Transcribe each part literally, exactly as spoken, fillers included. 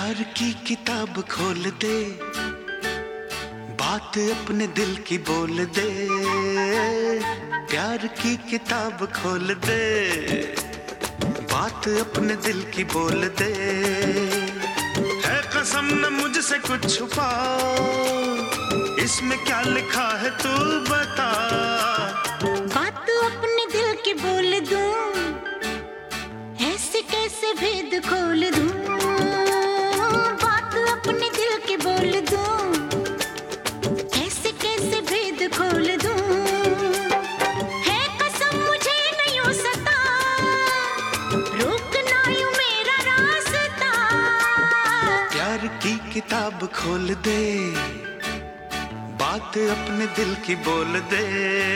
प्यार की किताब खोल दे, बात अपने दिल की बोल दे। प्यार की किताब खोल दे, बात अपने दिल की बोल दे। है कसम न मुझसे कुछ छुपा, इसमें क्या लिखा है तू बता। बात अपने दिल की बोल दूं, ऐसे कैसे भेद खोल दूं। बात अपने दिल की बोल दूं, ऐसे कैसे भेद खोल दूं। है कसम मुझे नहीं हो सता, रोकना यूं मेरा रास्ता। प्यार की किताब खोल दे, बात अपने दिल की बोल दे।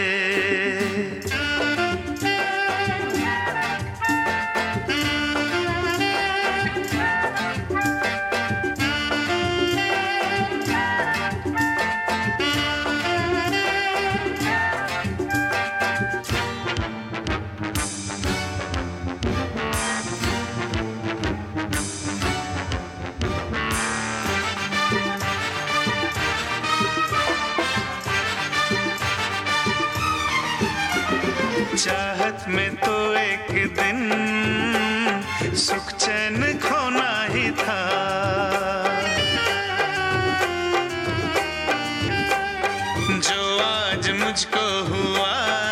चाहत में तो एक दिन सुख चैन खोना ही था। जो आज मुझको हुआ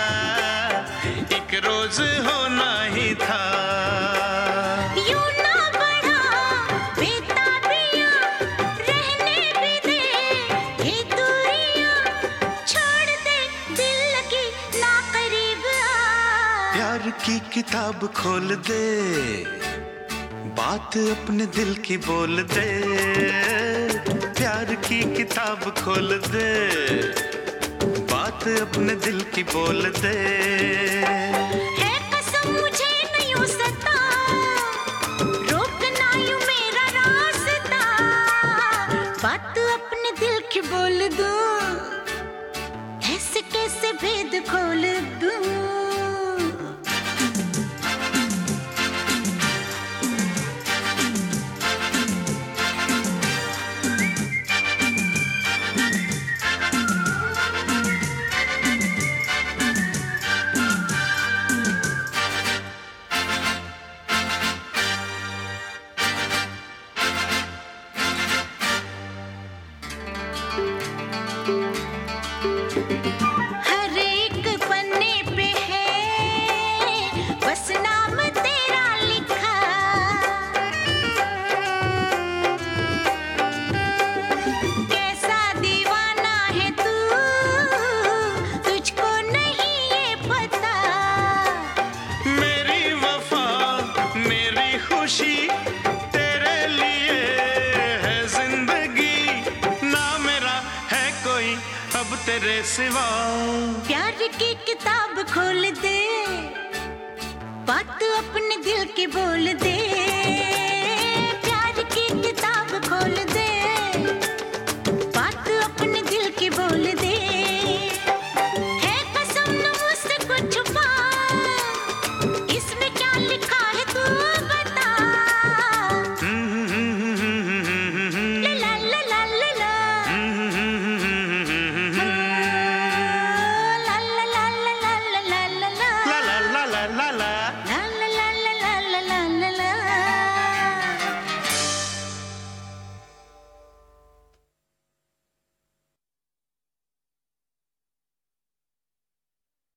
एक रोज होना ही था। यूं ना बढ़ा बेताबियां, रहने भी दे ये दूरियां। छोड़ दे दिल लगी ना करीब आ। प्यार की किताब खोल दे, बात अपने दिल की बोल दे। प्यार की किताब खोल दे, बात अपने दिल की बोल दे। है कसम मुझे नहीं हो सता, रोकना यूं मेरा रास्ता। बात अपने दिल की बोल दूं, ऐसे कैसे भेद खोल दूं। हर एक पन्ने पे है बस नाम तेरा लिखा। कैसा दीवाना है तू, तुझको नहीं ये पता। मेरी वफा मेरी खुशी तेरे लिए है जिंदगी, ना मेरा है कोई अब तेरे सिवा। प्यार की किताब खोल दे, बात अपने दिल की बोल दे। प्यार की किताब खोल दे,